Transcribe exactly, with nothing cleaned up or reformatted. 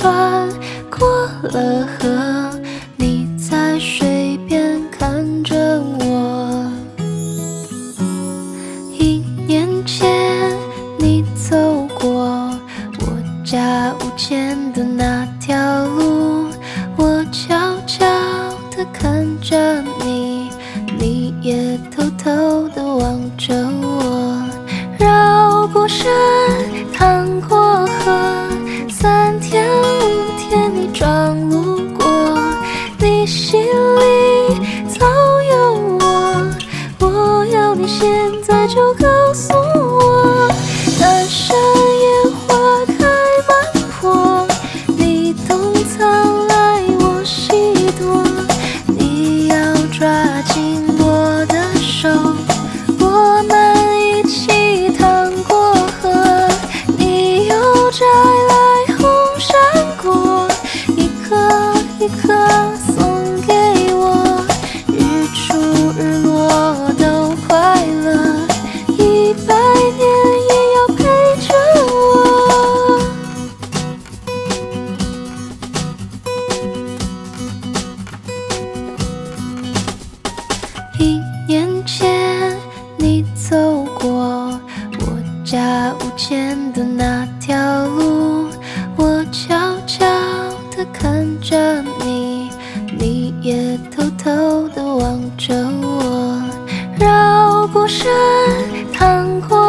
船过了河，你在水边看着我。一年前你走过我家屋前的那条路，我悄悄地看着你，你也偷偷地望着我。绕过山，趟过河，三天五天你装路过，你心里早有我，我要你现在就告诉我。南山野花开满坡，你东藏来我西躲，你要抓紧我的手，我们一起趟过河，你又摘来红山果，一颗一颗送给我，日出日落都快乐，一百年也要陪着我。一年前你走过我家屋前的那条路，我悄悄地看着你，你也偷偷地望着我。绕过山，趟过